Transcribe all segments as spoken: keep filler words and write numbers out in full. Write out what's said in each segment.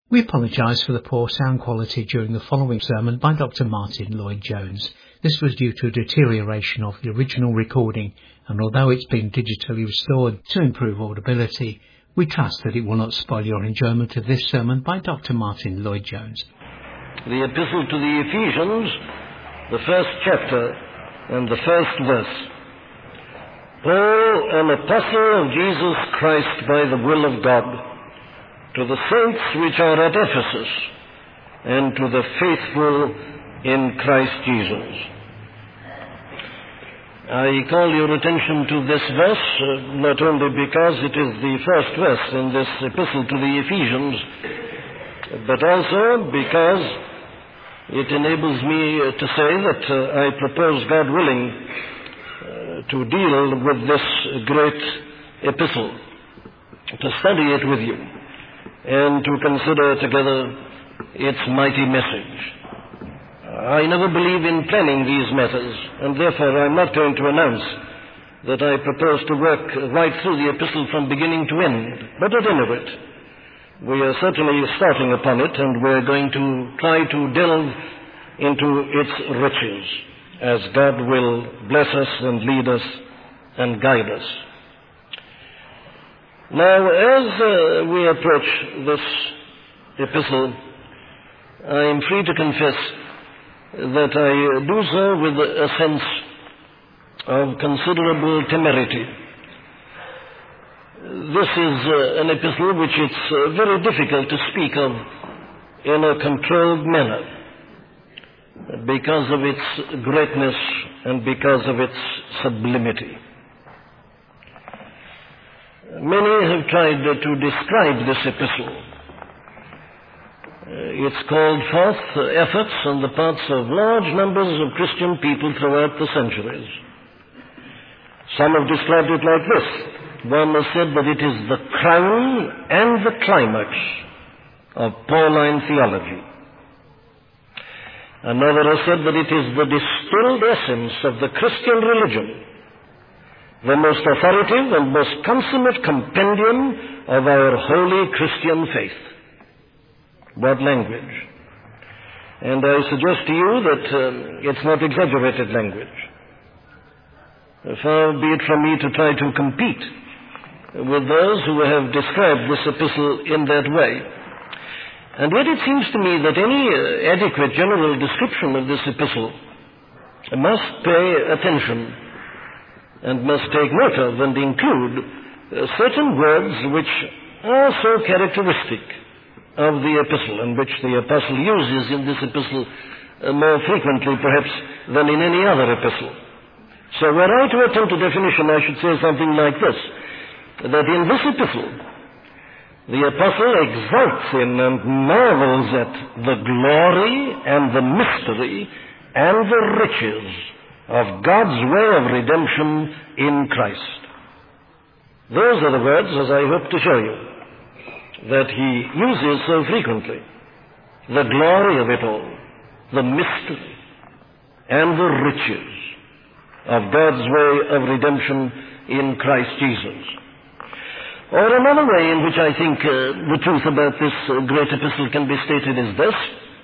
We apologise for the poor sound quality during the following sermon by Doctor Martin Lloyd-Jones. This was due to a deterioration of the original recording, and although it's been digitally restored to improve audibility, we trust that it will not spoil your enjoyment of this sermon by Doctor Martin Lloyd-Jones. The Epistle to the Ephesians, the first chapter and the first verse. Paul, an apostle of Jesus Christ by the will of God, to the saints which are at Ephesus, and to the faithful in Christ Jesus. I call your attention to this verse, uh, not only because it is the first verse in this epistle to the Ephesians, but also because it enables me uh, to say that uh, I propose, God willing, uh, to deal with this great epistle, to study it with you, and to consider together its mighty message. I never believe in planning these matters, and therefore I'm not going to announce that I propose to work right through the epistle from beginning to end. But at any rate, we are certainly starting upon it, and we're going to try to delve into its riches, as God will bless us and lead us and guide us. Now, as uh, we approach this epistle, I am free to confess that I do so with a sense of considerable temerity. This is uh, an epistle which it's uh, very difficult to speak of in a controlled manner because of its greatness and because of its sublimity. Many have tried uh, to describe this epistle. Uh, it's called forth uh, efforts on the parts of large numbers of Christian people throughout the centuries. Some have described it like this. One has said that it is the crown and the climax of Pauline theology. Another has said that it is the distilled essence of the Christian religion, the most authoritative and most consummate compendium of our holy Christian faith. What language! And I suggest to you that um, it's not exaggerated language. Far be it from me to try to compete with those who have described this epistle in that way. And yet it seems to me that any uh, adequate general description of this epistle must pay attention and must take note of and include uh, certain words which are so characteristic of the epistle, and which the apostle uses in this epistle uh, more frequently perhaps than in any other epistle. So were I to attempt a definition, I should say something like this, that in this epistle the apostle exults in and marvels at the glory and the mystery and the riches of God's way of redemption in Christ. Those are the words, as I hope to show you, that he uses so frequently. The glory of it all, the mystery, and the riches of God's way of redemption in Christ Jesus. Or another way in which I think uh, the truth about this uh, great epistle can be stated is this: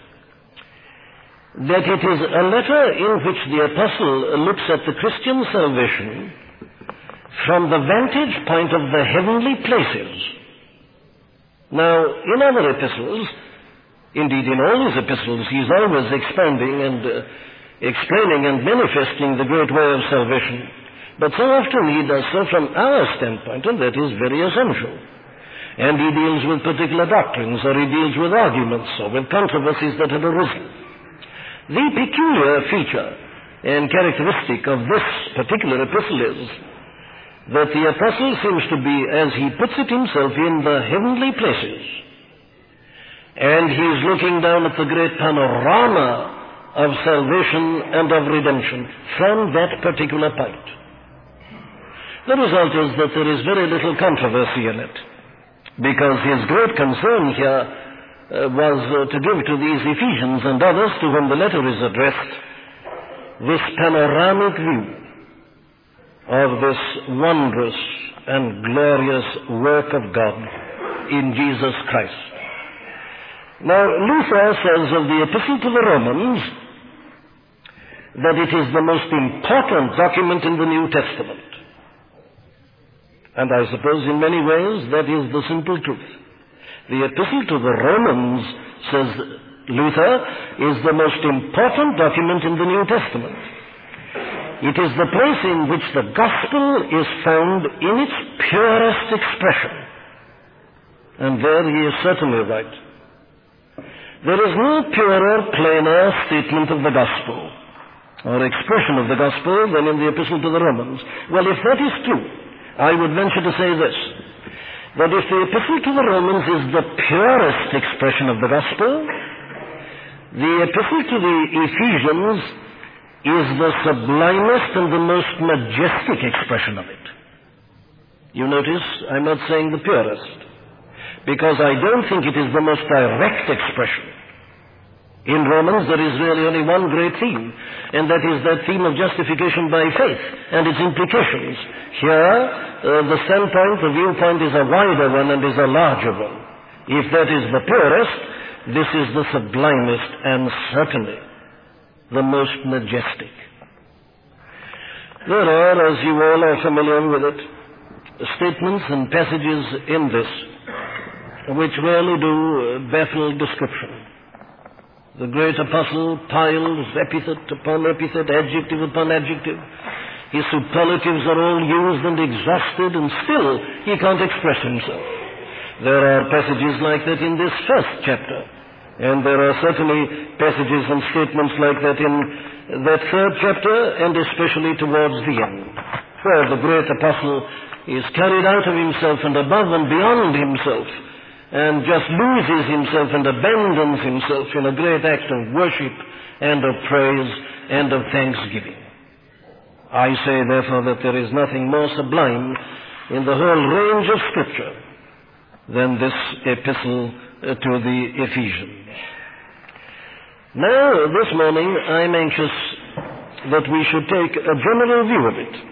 that it is a letter in which the apostle looks at the Christian salvation from the vantage point of the heavenly places. Now, in other epistles, indeed in all his epistles, he is always expanding and uh, explaining and manifesting the great way of salvation. But so often he does so from our standpoint, and that is very essential. And he deals with particular doctrines, or he deals with arguments, or with controversies that have arisen. The peculiar feature and characteristic of this particular epistle is that the apostle seems to be, as he puts it himself, in the heavenly places. And he is looking down at the great panorama of salvation and of redemption from that particular point. The result is that there is very little controversy in it, because his great concern here uh, was uh, to give to these Ephesians and others to whom the letter is addressed this panoramic view of this wondrous and glorious work of God in Jesus Christ. Now, Luther says of the Epistle to the Romans that it is the most important document in the New Testament. And I suppose in many ways that is the simple truth. The Epistle to the Romans, says Luther, is the most important document in the New Testament. It is the place in which the gospel is found in its purest expression. And there he is certainly right. There is no purer, plainer statement of the gospel or expression of the gospel than in the Epistle to the Romans. Well, if that is true, I would venture to say this, that if the Epistle to the Romans is the purest expression of the gospel, the Epistle to the Ephesians is the sublimest and the most majestic expression of it. You notice, I'm not saying the purest, because I don't think it is the most direct expression. In Romans, there is really only one great theme, and that is that theme of justification by faith and its implications. Here, uh, the standpoint, the viewpoint is a wider one and is a larger one. If that is the purest, this is the sublimest and certainly the most majestic. There are, as you all are familiar with it, statements and passages in this which really do baffle description. The great apostle piles epithet upon epithet, adjective upon adjective. His superlatives are all used and exhausted, and still he can't express himself. There are passages like that in this first chapter, and there are certainly passages and statements like that in that third chapter, and especially towards the end, where the great apostle is carried out of himself and above and beyond himself, and just loses himself and abandons himself in a great act of worship and of praise and of thanksgiving. I say, therefore, that there is nothing more sublime in the whole range of Scripture than this epistle to the Ephesians. Now, this morning, I'm anxious that we should take a general view of it.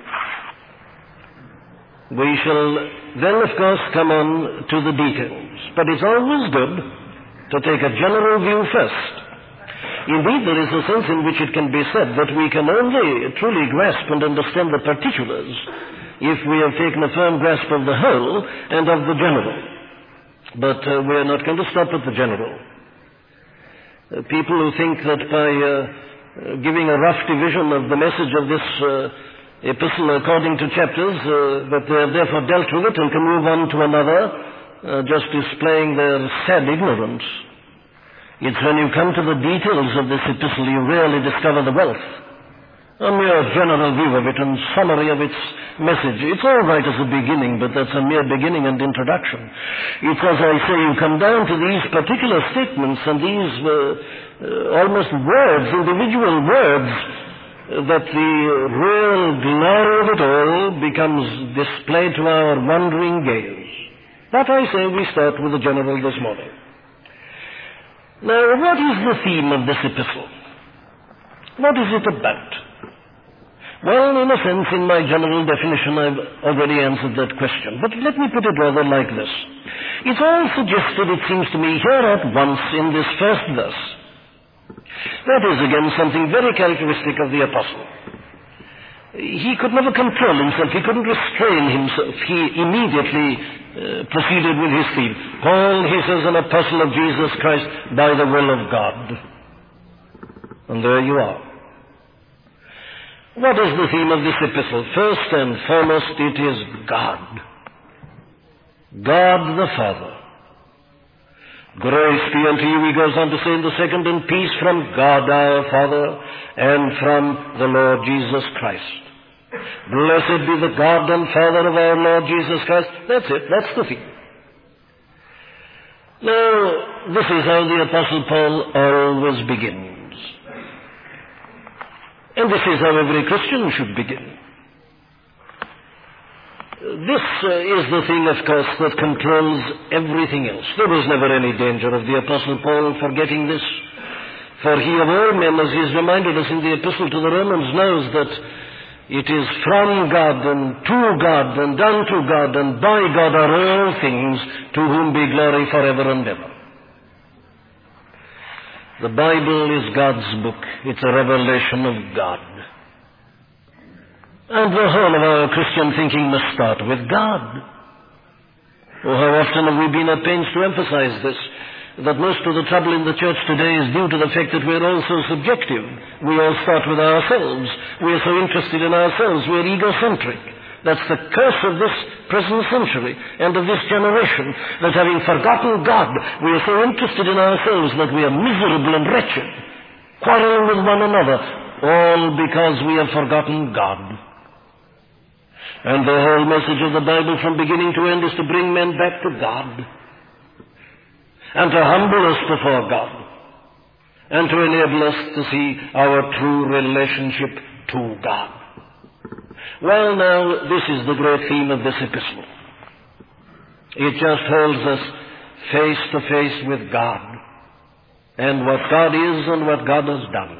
We shall then, of course, come on to the details. But it's always good to take a general view first. Indeed, there is a sense in which it can be said that we can only truly grasp and understand the particulars if we have taken a firm grasp of the whole and of the general. But uh, we are not going to stop at the general. Uh, people who think that by uh, giving a rough division of the message of this uh, epistle according to chapters, uh, that they have therefore dealt with it and can move on to another, uh, just displaying their sad ignorance. It's when you come to the details of this epistle you really discover the wealth. A mere general view of it and summary of its message. It's all right as a beginning, but that's a mere beginning and introduction. It's, as I say, you come down to these particular statements and these uh, uh, almost words, individual words, that the real glory of it all becomes displayed to our wondering gaze. But I say we start with the general this morning. Now, what is the theme of this epistle? What is it about? Well, in a sense, in my general definition, I've already answered that question. But let me put it rather like this. It's all suggested, it seems to me, here at once in this first verse. That is, again, something very characteristic of the apostle. He could never control himself. He couldn't restrain himself. He immediately uh, proceeded with his theme. Paul, he says, an apostle of Jesus Christ by the will of God. And there you are. What is the theme of this epistle? First and foremost, it is God. God the Father. Grace be unto you, he goes on to say in the second, and peace from God our Father and from the Lord Jesus Christ. Blessed be the God and Father of our Lord Jesus Christ. That's it. That's the theme. Now, this is how the Apostle Paul always begins. And this is how every Christian should begin. This uh, is the thing, of course, that controls everything else. There was never any danger of the Apostle Paul forgetting this. For he of all men, as he has reminded us in the Epistle to the Romans, knows that it is from God and to God and unto God and by God are all things, to whom be glory forever and ever. The Bible is God's book. It's a revelation of God. And the whole of our Christian thinking must start with God. Oh, how often have we been at pains to emphasize this, that most of the trouble in the church today is due to the fact that we're all so subjective. We all start with ourselves. We're so interested in ourselves. We're egocentric. That's the curse of this present century and of this generation, that having forgotten God, we are so interested in ourselves that we are miserable and wretched, quarreling with one another, all because we have forgotten God. And the whole message of the Bible from beginning to end is to bring men back to God, and to humble us before God, and to enable us to see our true relationship to God. Well, now, this is the great theme of this epistle. It just holds us face to face with God, and what God is and what God has done.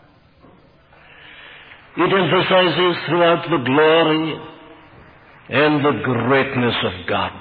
It emphasizes throughout the glory and the greatness of God.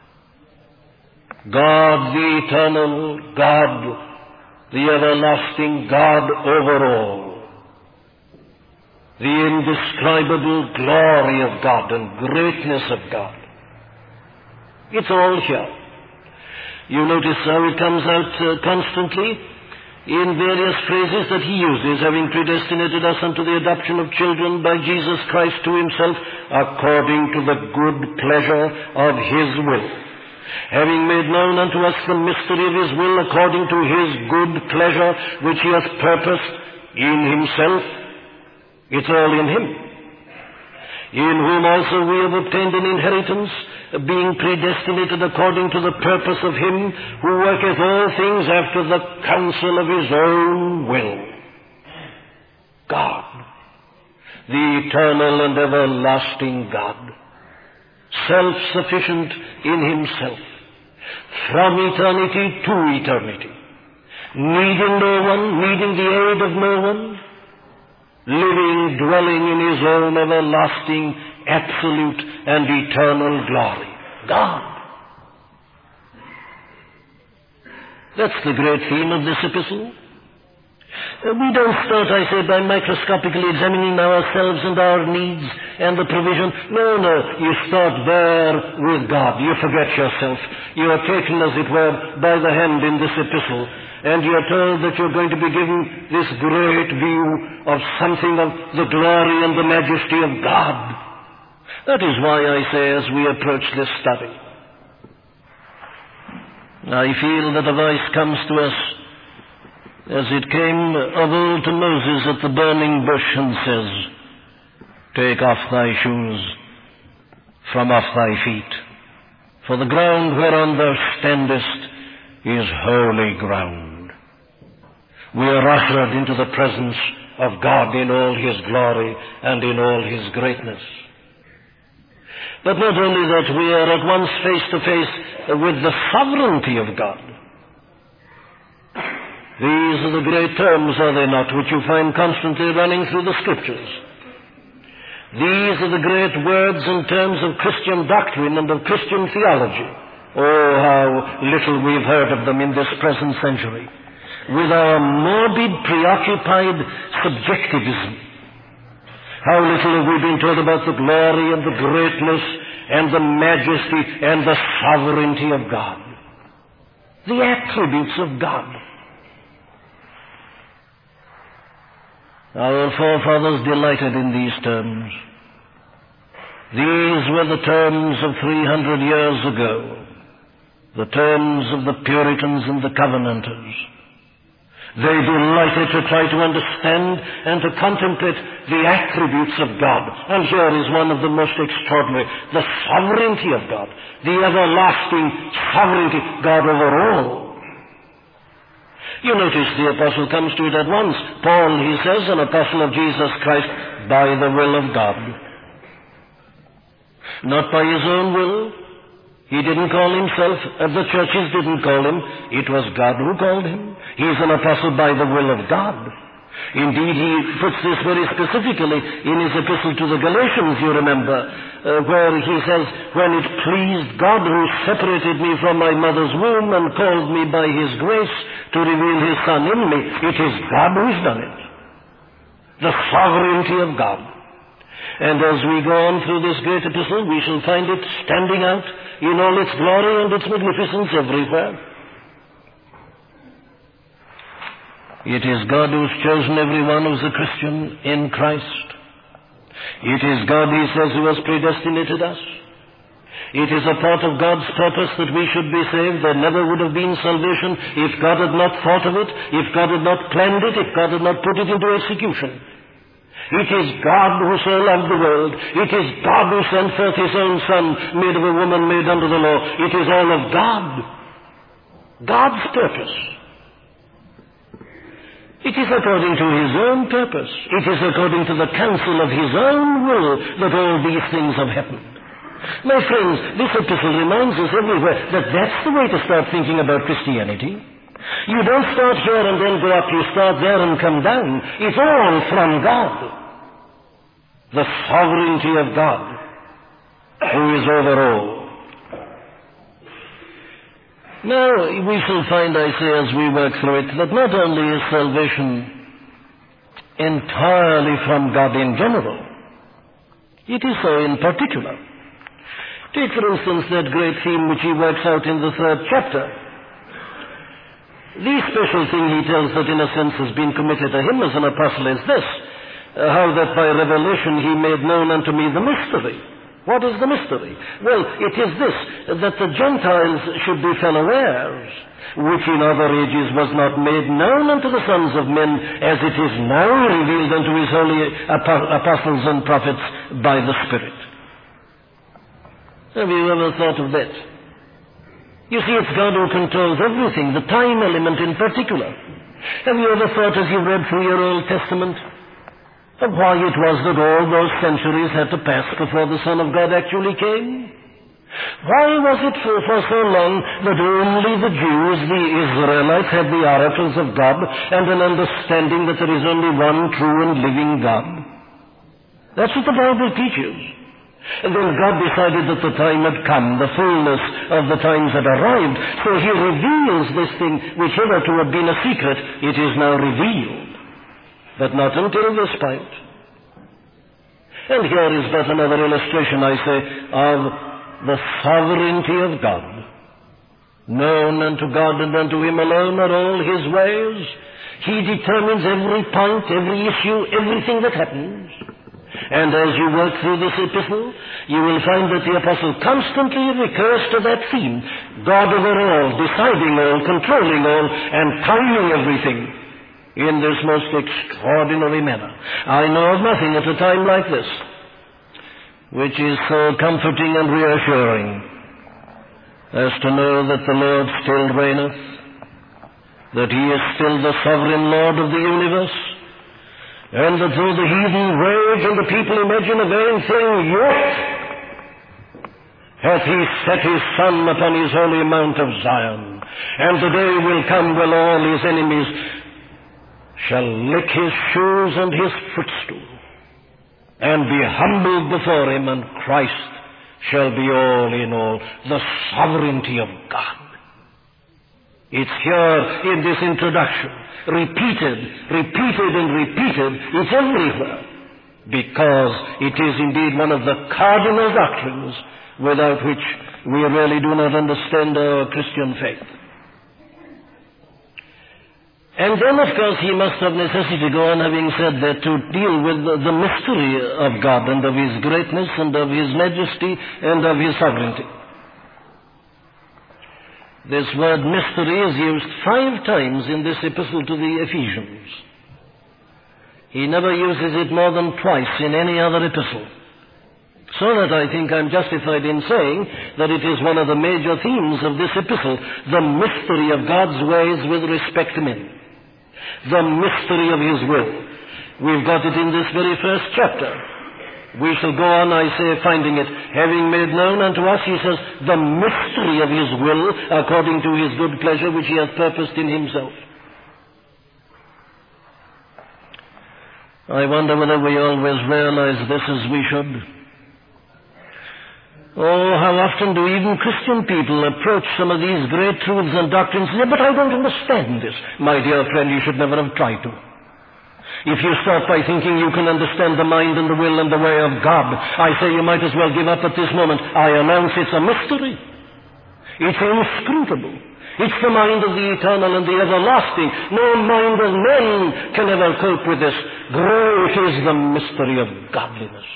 God, the eternal God, the everlasting God over all. The indescribable glory of God and greatness of God. It's all here. You notice how it comes out uh, constantly in various phrases that he uses, having predestinated us unto the adoption of children by Jesus Christ to himself, according to the good pleasure of his will. Having made known unto us the mystery of his will, according to his good pleasure, which he has purposed in himself. It's all in him. In whom also we have obtained an inheritance, being predestinated according to the purpose of him who worketh all things after the counsel of his own will. God, the eternal and everlasting God, self-sufficient in himself, from eternity to eternity, needing no one, needing the aid of no one, living, dwelling in his own everlasting, absolute, and eternal glory. God. That's the great theme of this epistle. Uh, we don't start, I say, by microscopically examining ourselves and our needs and the provision. No, no. You start there with God. You forget yourself. You are taken, as it were, by the hand in this epistle. And you are told that you're going to be given this great view of something of the glory and the majesty of God. That is why I say, as we approach this study, I feel that a voice comes to us as it came of old to Moses at the burning bush and says, "Take off thy shoes from off thy feet, for the ground whereon thou standest is holy ground." We are ushered into the presence of God in all his glory and in all his greatness. But not only that, we are at once face to face with the sovereignty of God. These are the great terms, are they not, which you find constantly running through the Scriptures. These are the great words and terms of Christian doctrine and of Christian theology. Oh, how little we've heard of them in this present century. With our morbid, preoccupied subjectivism. How little have we been told about the glory and the greatness and the majesty and the sovereignty of God. The attributes of God. Our forefathers delighted in these terms. These were the terms of three hundred years ago, the terms of the Puritans and the Covenanters. They delighted to try to understand and to contemplate the attributes of God. And here is one of the most extraordinary, the sovereignty of God, the everlasting sovereignty, God over all. You notice the apostle comes to it at once. Paul, he says, an apostle of Jesus Christ by the will of God. Not by his own will. He didn't call himself, uh, the churches didn't call him. It was God who called him. He's an apostle by the will of God. Indeed, he puts this very specifically in his epistle to the Galatians, you remember, uh, where he says, "When it pleased God who separated me from my mother's womb and called me by his grace to reveal his Son in me. It is God who's done it. The sovereignty of God. And as we go on through this great epistle, we shall find it standing out in all its glory and its magnificence everywhere. It is God who's chosen everyone who's a Christian in Christ. It is God, he says, who has predestinated us. It is a part of God's purpose that we should be saved. There never would have been salvation if God had not thought of it, if God had not planned it, if God had not put it into execution. It is God who so loved the world. It is God who sent forth his own Son, made of a woman, made under the law. It is all of God. God's purpose. It is according to his own purpose. It is according to the counsel of his own will that all these things have happened. My friends, this epistle reminds us everywhere that that's the way to start thinking about Christianity. You don't start here and then go up, you start there and come down. It's all from God. The sovereignty of God, who is over all. Now, we shall find, I say, as we work through it, that not only is salvation entirely from God in general, it is so in particular. Take, for instance, that great theme which he works out in the third chapter. The special thing he tells that in a sense has been committed to him as an apostle is this, uh, how that by revelation he made known unto me the mystery. What is the mystery? Well, it is this, that the Gentiles should be fellow heirs, which in other ages was not made known unto the sons of men, as it is now revealed unto his holy apostles and prophets by the Spirit. Have you ever thought of that? You see, it's God who controls everything, the time element in particular. Have you ever thought as you read through your Old Testament of why it was that all those centuries had to pass before the Son of God actually came? Why was it for, for so long that only the Jews, the Israelites, had the oracles of God and an understanding that there is only one true and living God? That's what the Bible teaches. And then God decided that the time had come, the fullness of the times had arrived, so he reveals this thing which hitherto had been a secret. It is now revealed, but not until this point. And here is but another illustration, I say, of the sovereignty of God. Known unto God and unto him alone are all his ways. He determines every point, every issue, everything that happens. And as you work through this epistle, you will find that the apostle constantly recurs to that theme. God over all, deciding all, controlling all, and timing everything in this most extraordinary manner. I know of nothing at a time like this which is so comforting and reassuring as to know that the Lord still reigneth, that he is still the sovereign Lord of the universe, and that though the heathen rage and the people imagine a vain thing, yet hath he set his Son upon his holy mount of Zion. And the day will come when all his enemies shall lick his shoes and his footstool, and be humbled before him, and Christ shall be all in all. The sovereignty of God. It's here in this introduction, repeated, repeated and repeated. It's everywhere, because it is indeed one of the cardinal doctrines without which we really do not understand our Christian faith. And then, of course, he must of necessity go on, having said that, to deal with the, the mystery of God and of his greatness and of his majesty and of his sovereignty. This word mystery is used five times in this epistle to the Ephesians. He never uses it more than twice in any other epistle. So that I think I'm justified in saying that it is one of the major themes of this epistle, the mystery of God's ways with respect to men. The mystery of his will. We've got it in this very first chapter. We shall go on, I say, finding it. Having made known unto us, he says, the mystery of his will, according to his good pleasure, which he hath purposed in himself. I wonder whether we always realize this as we should. Oh, how often do even Christian people approach some of these great truths and doctrines and say, but I don't understand this. My dear friend, you should never have tried to. If you start by thinking you can understand the mind and the will and the way of God, I say you might as well give up at this moment. I announce it's a mystery. It's inscrutable. It's the mind of the eternal and the everlasting. No mind of men can ever cope with this. Great is the mystery of godliness.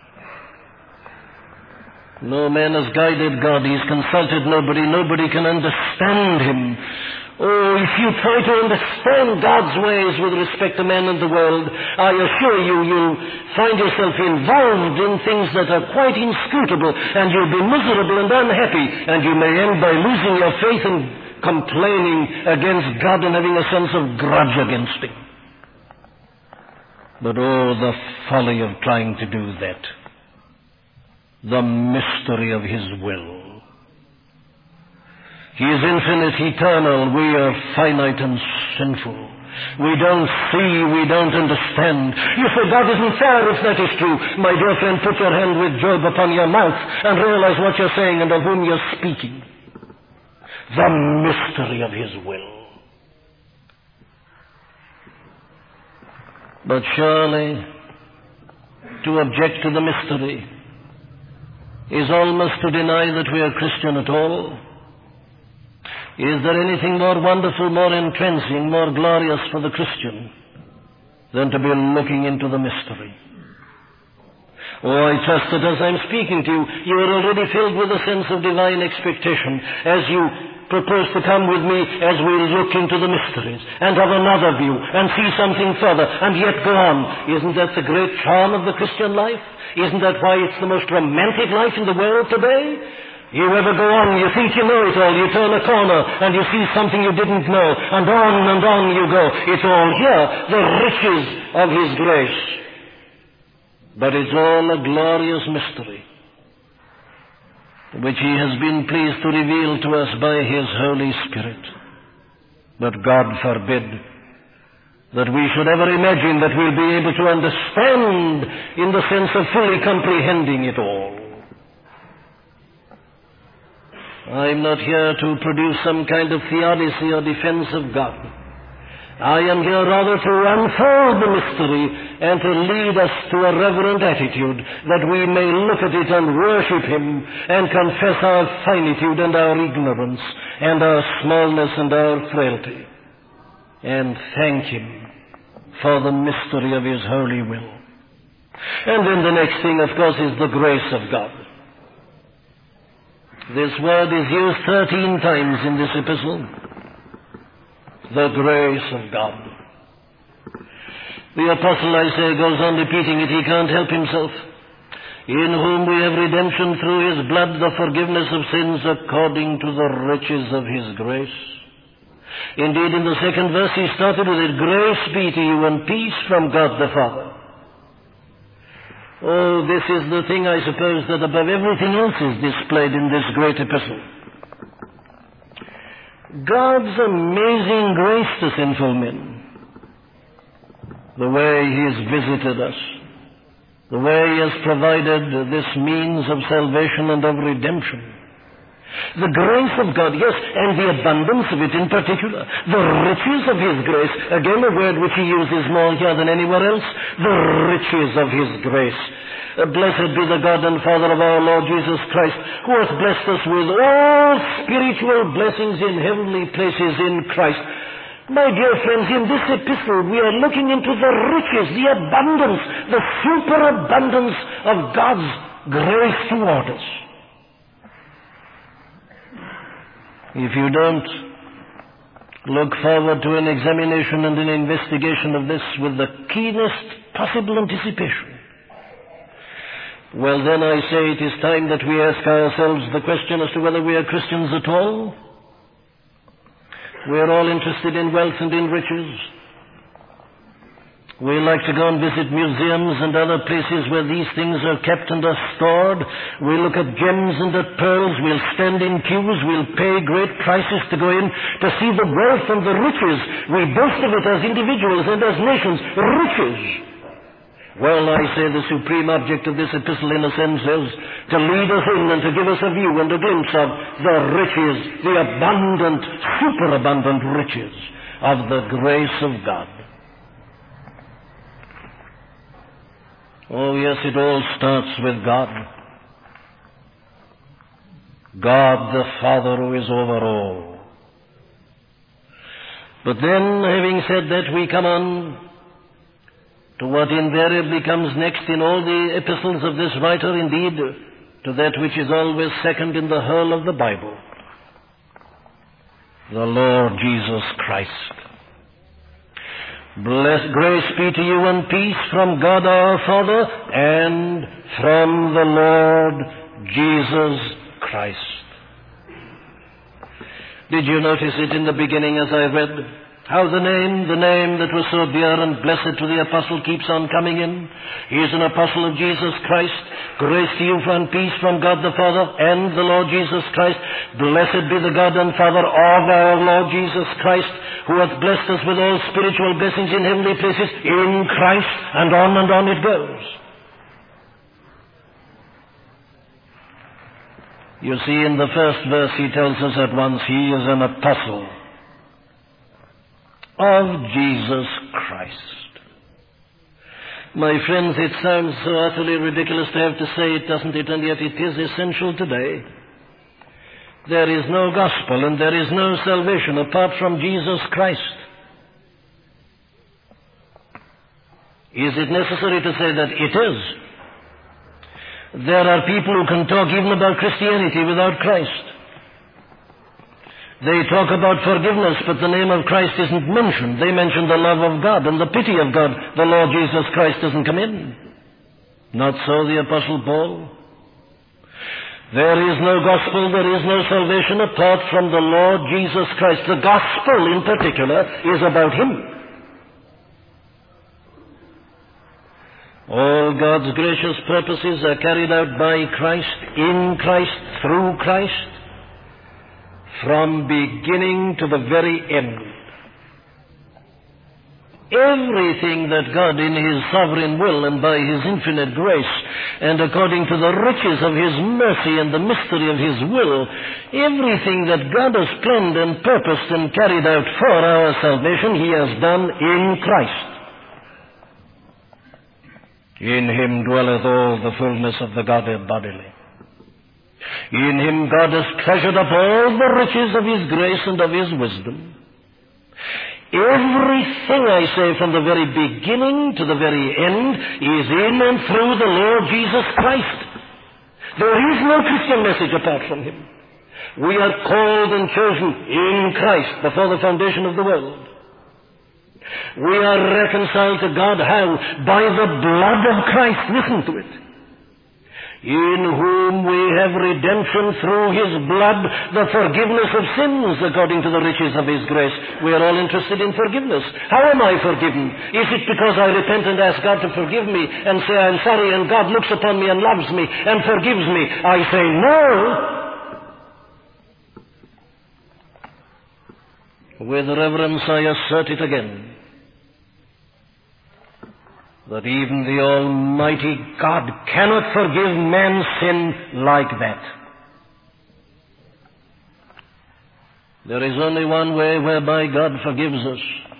No man has guided God. He's consulted nobody. Nobody can understand him. Oh, if you try to understand God's ways with respect to man and the world, I assure you, you'll find yourself involved in things that are quite inscrutable, and you'll be miserable and unhappy, and you may end by losing your faith and complaining against God and having a sense of grudge against him. But oh, the folly of trying to do that. The mystery of his will. He is infinite, eternal. We are finite and sinful. We don't see, we don't understand. You say God isn't fair if that is true. My dear friend, put your hand with Job upon your mouth and realize what you're saying and of whom you're speaking. The mystery of his will. But surely, to object to the mystery is almost to deny that we are Christian at all. Is there anything more wonderful, more entrancing, more glorious for the Christian than to be looking into the mystery? Oh, I trust that as I'm speaking to you, you are already filled with a sense of divine expectation as you propose to come with me as we look into the mysteries and have another view and see something further and yet go on. Isn't that the great charm of the Christian life? Isn't that why it's the most romantic life in the world today? You ever go on, you think you know it all, you turn a corner and you see something you didn't know, and on and on you go. It's all here, the riches of his grace. But it's all a glorious mystery, which he has been pleased to reveal to us by his Holy Spirit. But God forbid that we should ever imagine that we'll be able to understand in the sense of fully comprehending it all. I'm not here to produce some kind of theodicy or defense of God. I am here rather to unfold the mystery and to lead us to a reverent attitude that we may look at it and worship him and confess our finitude and our ignorance and our smallness and our frailty and thank him for the mystery of his holy will. And then the next thing, of course, is the grace of God. This word is used thirteen times in this epistle. The grace of God. The apostle, I say, goes on repeating it. He can't help himself. In whom we have redemption through his blood, the forgiveness of sins according to the riches of his grace. Indeed, in the second verse he started with it, grace be to you and peace from God the Father. Oh, this is the thing, I suppose, that above everything else is displayed in this great epistle. God's amazing grace to sinful men. The way he has visited us. The way he has provided this means of salvation and of redemption. The grace of God, yes, and the abundance of it in particular. The riches of his grace. Again, a word which he uses more here than anywhere else. The riches of his grace. Uh, blessed be the God and Father of our Lord Jesus Christ, who hath blessed us with all spiritual blessings in heavenly places in Christ. My dear friends, in this epistle we are looking into the riches, the abundance, the superabundance of God's grace toward us. If you don't look forward to an examination and an investigation of this with the keenest possible anticipation, well then I say it is time that we ask ourselves the question as to whether we are Christians at all. We are all interested in wealth and in riches. We like to go and visit museums and other places where these things are kept and are stored. We look at gems and at pearls. We'll stand in queues. We'll pay great prices to go in to see the wealth and the riches. We boast of it as individuals and as nations. Riches. Well, I say the supreme object of this epistle, in a sense, is to lead us in and to give us a view and a glimpse of the riches, the abundant, superabundant riches of the grace of God. Oh, yes, it all starts with God. God the Father who is over all. But then, having said that, we come on to what invariably comes next in all the epistles of this writer, indeed, to that which is always second in the whole of the Bible, the Lord Jesus Christ. Bless, grace be to you and peace from God our Father and from the Lord Jesus Christ. Did you notice it in the beginning as I read? How the name, the name that was so dear and blessed to the apostle keeps on coming in. He is an apostle of Jesus Christ. Grace to you and peace from God the Father and the Lord Jesus Christ. Blessed be the God and Father of our Lord Jesus Christ, who hath blessed us with all spiritual blessings in heavenly places in Christ, and on and on it goes. You see, in the first verse he tells us at once he is an apostle of Jesus Christ. My friends, it sounds so utterly ridiculous to have to say it, doesn't it? And yet it is essential today. There is no gospel and there is no salvation apart from Jesus Christ. Is it necessary to say that it is? There are people who can talk even about Christianity without Christ. They talk about forgiveness, but the name of Christ isn't mentioned. They mention the love of God and the pity of God. The Lord Jesus Christ doesn't come in. Not so the Apostle Paul. There is no gospel, there is no salvation apart from the Lord Jesus Christ. The gospel in particular is about Him. All God's gracious purposes are carried out by Christ, in Christ, through Christ, from beginning to the very end. Everything that God in His sovereign will and by His infinite grace and according to the riches of His mercy and the mystery of His will, everything that God has planned and purposed and carried out for our salvation, He has done in Christ. In Him dwelleth all the fullness of the Godhead bodily. In Him God has treasured up all the riches of His grace and of His wisdom. Everything, I say, from the very beginning to the very end, is in and through the Lord Jesus Christ. There is no Christian message apart from Him. We are called and chosen in Christ before the foundation of the world. We are reconciled to God how? By the blood of Christ. Listen to it. In whom we have redemption through His blood, the forgiveness of sins according to the riches of His grace. We are all interested in forgiveness. How am I forgiven? Is it because I repent and ask God to forgive me and say I'm sorry and God looks upon me and loves me and forgives me? I say no. With reverence I assert it again, that even the Almighty God cannot forgive man's sin like that. There is only one way whereby God forgives us.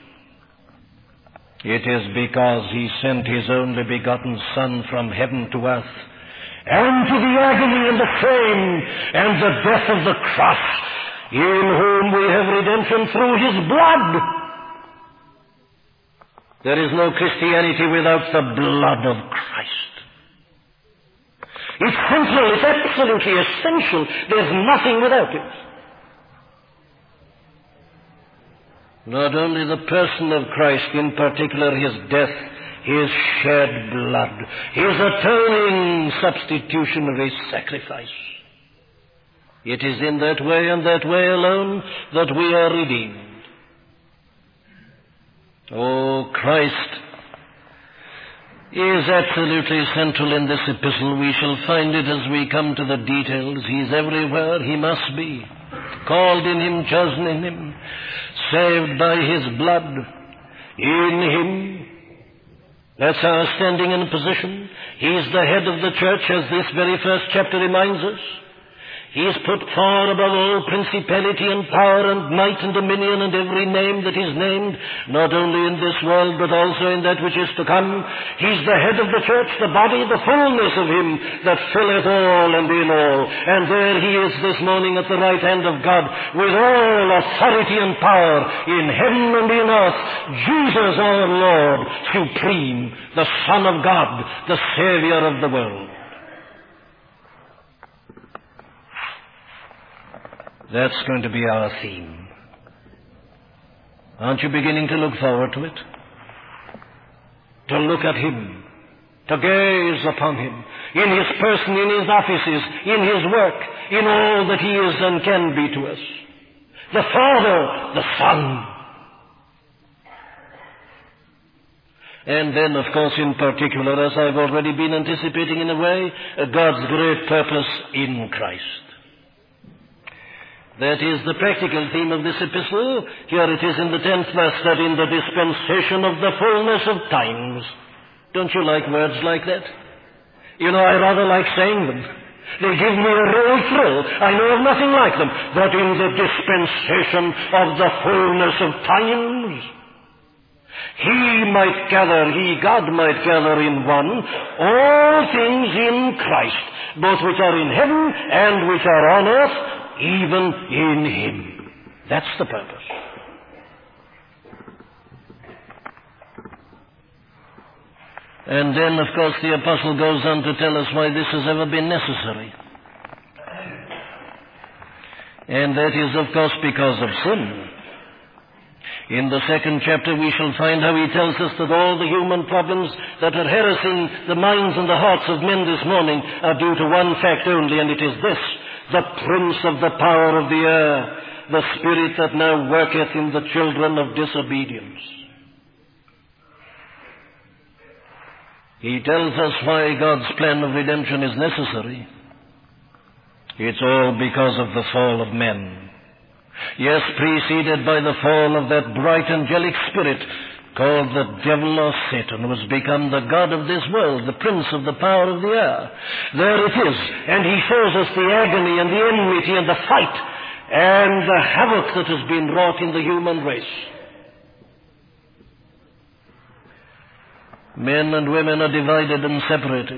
It is because He sent His only begotten Son from heaven to earth, and to the agony and the shame and the death of the cross, in whom we have redemption through His blood. There is no Christianity without the blood of Christ. It's central, it's absolutely essential. There's nothing without it. Not only the person of Christ, in particular His death, His shed blood, His atoning substitutionary sacrifice. It is in that way and that way alone that we are redeemed. Oh, Christ is absolutely central in this epistle. We shall find it as we come to the details. He's everywhere. He must be. Called in Him, chosen in Him, saved by His blood, in Him, That's our standing and position. He's the head of the church, as this very first chapter reminds us. He is put far above all principality and power and might and dominion and every name that is named, not only in this world but also in that which is to come. He's the head of the church, the body, the fullness of him that filleth all and in all. And there he is this morning at the right hand of God, with all authority and power in heaven and in earth. Jesus our Lord, supreme, the Son of God, the Savior of the world. That's going to be our theme. Aren't you beginning to look forward to it? To look at him, to gaze upon him, in his person, in his offices, in his work, in all that he is and can be to us. The Father, the Son. And then, of course, in particular, as I've already been anticipating in a way, God's great purpose in Christ. That is the practical theme of this epistle. Here it is in the tenth verse, that in the dispensation of the fullness of times. Don't you like words like that? You know, I rather like saying them. They give me a real thrill. I know of nothing like them. That in the dispensation of the fullness of times, He might gather, He, God, might gather in one all things in Christ, both which are in heaven and which are on earth, even in him. That's the purpose. And then, of course, the apostle goes on to tell us why this has ever been necessary. And that is, of course, because of sin. In the second chapter we shall find how he tells us that all the human problems that are harassing the minds and the hearts of men this morning are due to one fact only, and it is this: the prince of the power of the air, the spirit that now worketh in the children of disobedience. He tells us why God's plan of redemption is necessary. It's all because of the fall of men. Yes, preceded by the fall of that bright angelic spirit called the devil or Satan, who has become the god of this world, the prince of the power of the air. There it is, and he shows us the agony and the enmity and the fight and the havoc that has been wrought in the human race. Men and women are divided and separated.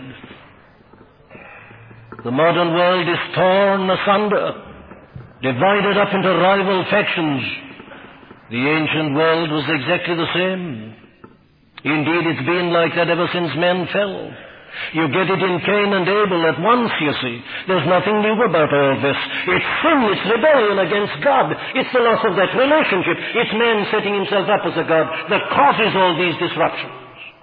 The modern world is torn asunder, divided up into rival factions. The ancient world was exactly the same. Indeed, it's been like that ever since men fell. You get it in Cain and Abel at once, you see. There's nothing new about all this. It's sin, it's rebellion against God. It's the loss of that relationship. It's man setting himself up as a God that causes all these disruptions.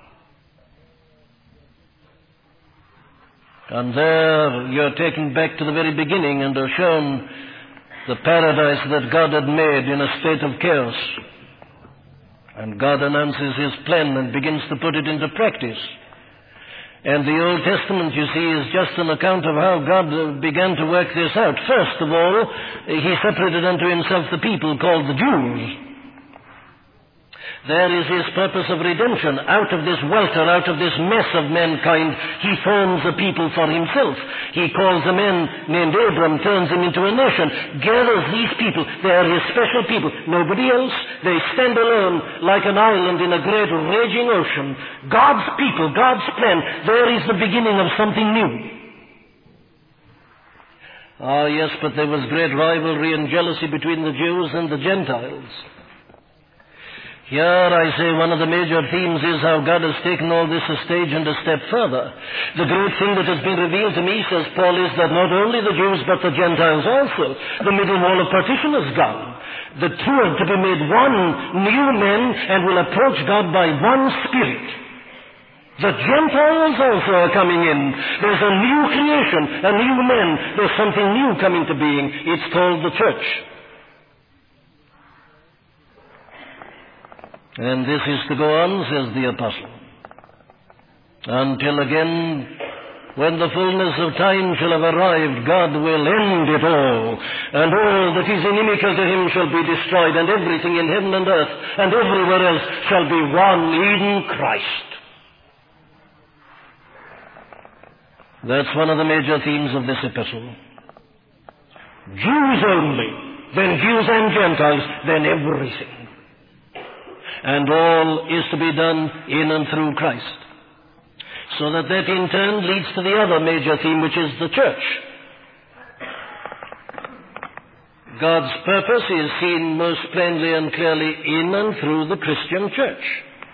And there you're taken back to the very beginning and are shown the paradise that God had made in a state of chaos. And God announces his plan and begins to put it into practice. And the Old Testament, you see, is just an account of how God began to work this out. First of all, he separated unto himself the people called the Jews. There is his purpose of redemption. Out of this welter, out of this mess of mankind, he forms a people for himself. He calls a man named Abram, turns him into a nation, gathers these people. They are his special people. Nobody else. They stand alone like an island in a great raging ocean. God's people, God's plan. There is the beginning of something new. Ah, yes, but there was great rivalry and jealousy between the Jews and the Gentiles. Here, I say, one of the major themes is how God has taken all this a stage and a step further. The great thing that has been revealed to me, says Paul, is that not only the Jews but the Gentiles also. The middle wall of partition is gone. The two are to be made one, new men, and will approach God by one Spirit. The Gentiles also are coming in. There's a new creation, a new man. There's something new coming to being. It's called the church. And this is to go on, says the apostle, until again, when the fullness of time shall have arrived, God will end it all, and all that is inimical to him shall be destroyed, and everything in heaven and earth and everywhere else shall be one in Christ. That's one of the major themes of this epistle. Jews only, then Jews and Gentiles, then everything. And all is to be done in and through Christ. So that that in turn leads to the other major theme, which is the church. God's purpose is seen most plainly and clearly in and through the Christian church.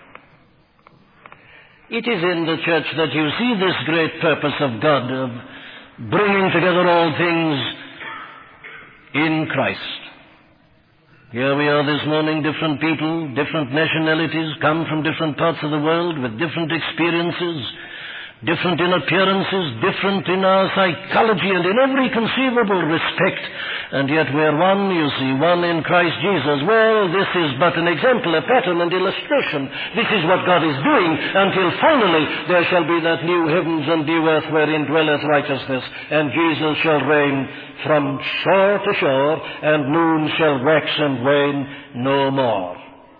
It is in the church that you see this great purpose of God, of bringing together all things in Christ. Here we are this morning, different people, different nationalities, come from different parts of the world with different experiences, different in appearances, different in our psychology and in every conceivable respect. And yet we are one, you see, one in Christ Jesus. Well, this is but an example, a pattern and illustration. This is what God is doing until finally there shall be that new heavens and new earth wherein dwelleth righteousness, and Jesus shall reign from shore to shore, and moon shall wax and wane no more.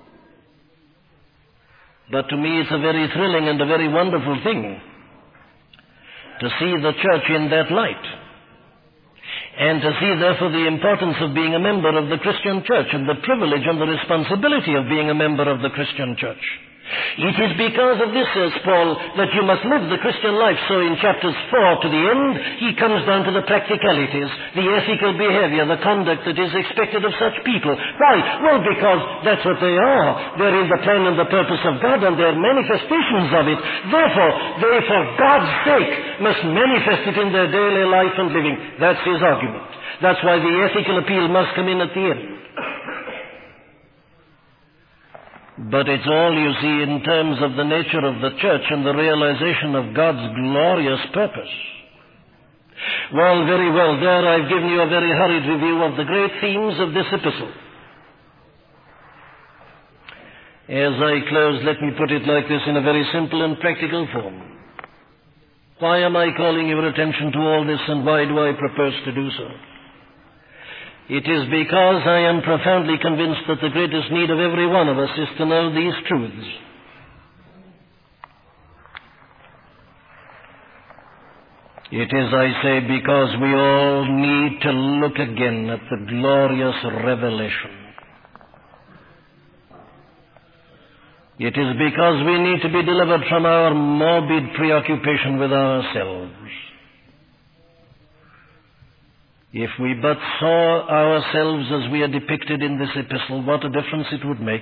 But to me it's a very thrilling and a very wonderful thing to see the church in that light, and to see therefore the importance of being a member of the Christian church and the privilege and the responsibility of being a member of the Christian church. It is because of this, says Paul, that you must live the Christian life. So in chapters four to the end, he comes down to the practicalities, the ethical behavior, the conduct that is expected of such people. Why? Well, because that's what they are. They're in the plan and the purpose of God, and they're manifestations of it. Therefore, they, for God's sake, must manifest it in their daily life and living. That's his argument. That's why the ethical appeal must come in at the end. But it's all, you see, in terms of the nature of the church and the realization of God's glorious purpose. Well, very well, there I've given you a very hurried review of the great themes of this epistle. As I close, let me put it like this in a very simple and practical form. Why am I calling your attention to all this, and why do I propose to do so? It is because I am profoundly convinced that the greatest need of every one of us is to know these truths. It is, I say, because we all need to look again at the glorious revelation. It is because we need to be delivered from our morbid preoccupation with ourselves. If we but saw ourselves as we are depicted in this epistle, what a difference it would make.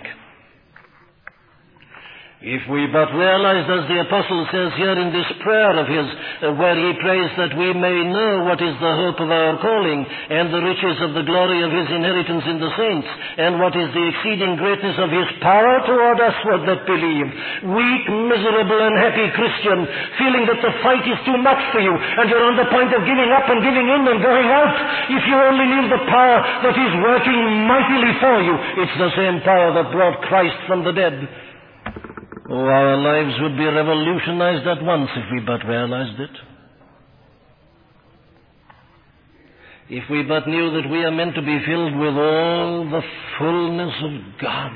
If we but realized, as the apostle says here in this prayer of his, uh, where he prays that we may know what is the hope of our calling, and the riches of the glory of his inheritance in the saints, and what is the exceeding greatness of his power toward usward that believe. Weak, miserable, unhappy Christian, feeling that the fight is too much for you, and you're on the point of giving up and giving in and going out. If you only knew the power that is working mightily for you, it's the same power that brought Christ from the dead. Oh, our lives would be revolutionized at once if we but realized it. If we but knew that we are meant to be filled with all the fullness of God.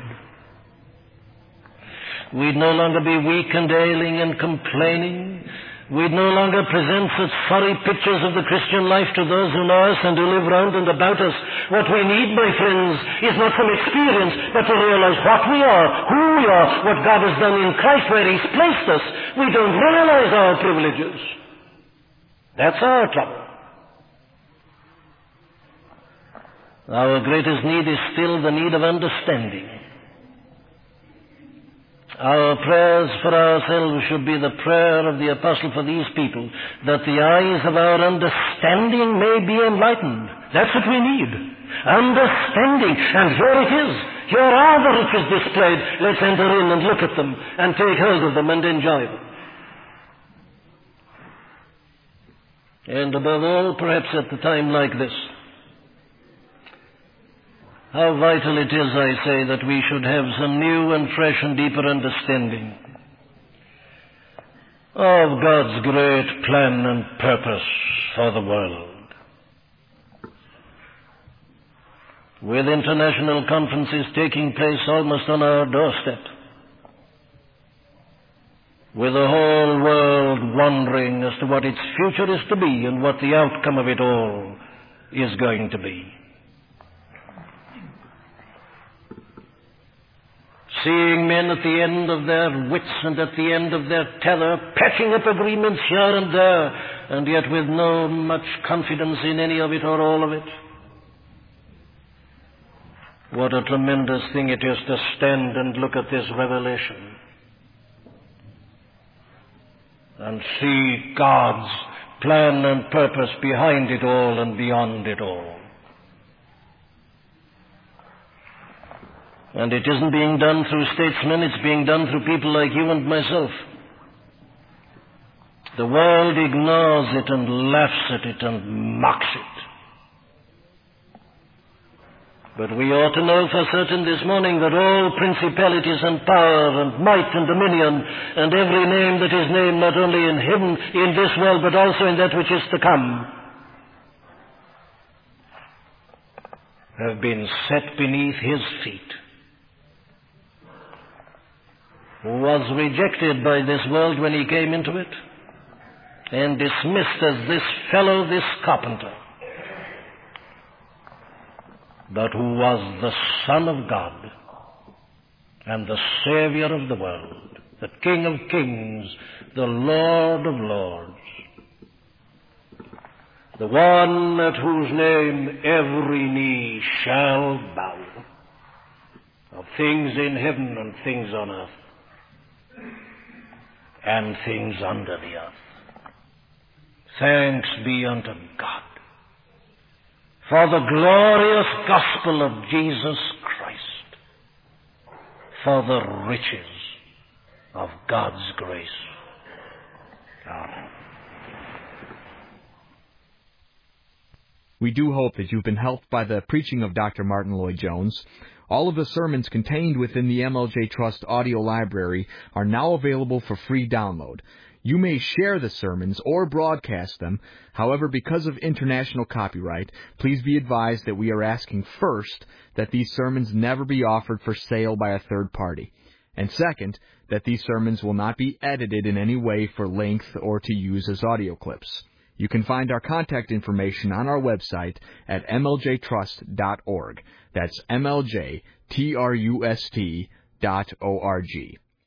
We'd no longer be weak and ailing and complaining. We'd no longer present such sorry pictures of the Christian life to those who know us and who live round and about us. What we need, my friends, is not some experience, but to realize what we are, who we are, what God has done in Christ, where He's placed us. We don't realize our privileges. That's our trouble. Our greatest need is still the need of understanding. Our prayers for ourselves should be the prayer of the apostle for these people, that the eyes of our understanding may be enlightened. That's what we need. Understanding. And here it is. Here are the riches displayed. Let's enter in and look at them and take hold of them and enjoy them. And above all, perhaps at a time like this, how vital it is, I say, that we should have some new and fresh and deeper understanding of God's great plan and purpose for the world. With international conferences taking place almost on our doorstep, with the whole world wondering as to what its future is to be and what the outcome of it all is going to be. Seeing men at the end of their wits and at the end of their tether, patching up agreements here and there, and yet with no much confidence in any of it or all of it. What a tremendous thing it is to stand and look at this revelation and see God's plan and purpose behind it all and beyond it all. And it isn't being done through statesmen, it's being done through people like you and myself. The world ignores it and laughs at it and mocks it. But we ought to know for certain this morning that all principalities and power and might and dominion and every name that is named not only in heaven, in this world, but also in that which is to come, have been set beneath his feet. Who was rejected by this world when he came into it, and dismissed as this fellow, this carpenter, but who was the Son of God and the Savior of the world, the King of kings, the Lord of lords, the one at whose name every knee shall bow, of things in heaven and things on earth, and things under the earth. Thanks be unto God for the glorious gospel of Jesus Christ, for the riches of God's grace. Amen. We do hope that you've been helped by the preaching of Doctor Martyn Lloyd-Jones. All of the sermons contained within the M L J Trust audio library are now available for free download. You may share the sermons or broadcast them. However, because of international copyright, please be advised that we are asking first that these sermons never be offered for sale by a third party. And second, that these sermons will not be edited in any way for length or to use as audio clips. You can find our contact information on our website at m l j trust dot org. That's M L J T R U S T dot O R G.